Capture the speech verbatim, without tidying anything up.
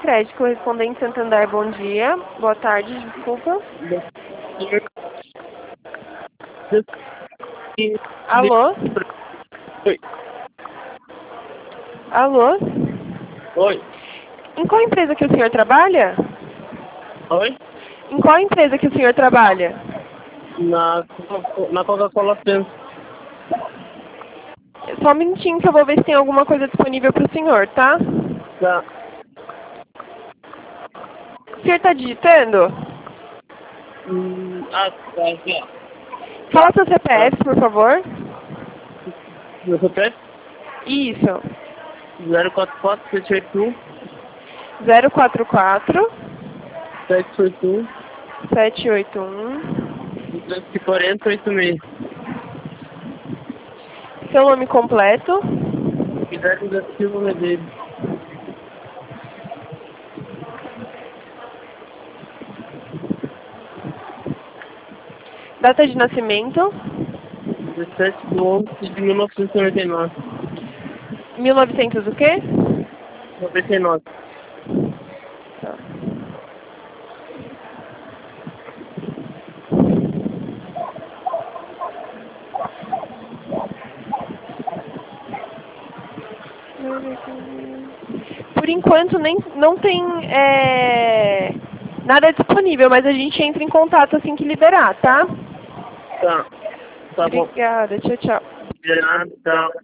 crédito, correspondente Santander, bom dia. Boa tarde, desculpa. Alô? Oi. Alô? Oi. Em qual empresa que o senhor trabalha? Oi? Em qual empresa que o senhor trabalha? Na, na Coca-Cola Pensa. Só um minutinho que eu vou ver se tem alguma coisa disponível para o senhor, tá? Tá. O senhor está digitando? Hum, ah, tá aqui, ó. Fala seu C P F, por favor. Meu C P F? Isso. zero quatro quatro sete oito um zero quatro quatro sete oito um sete oito um. duzentos e quarenta oitenta e seis. Seu nome completo. Guilherme da Silva Medeiros. Data de nascimento. dezessete de onze de mil novecentos e noventa e nove. mil e novecentos o quê? noventa e nove. Tá. Por enquanto nem, não tem é, nada disponível, mas a gente entra em contato assim que liberar, tá? Tá. Tá bom. Obrigada, tchau, tchau. De nada, tchau.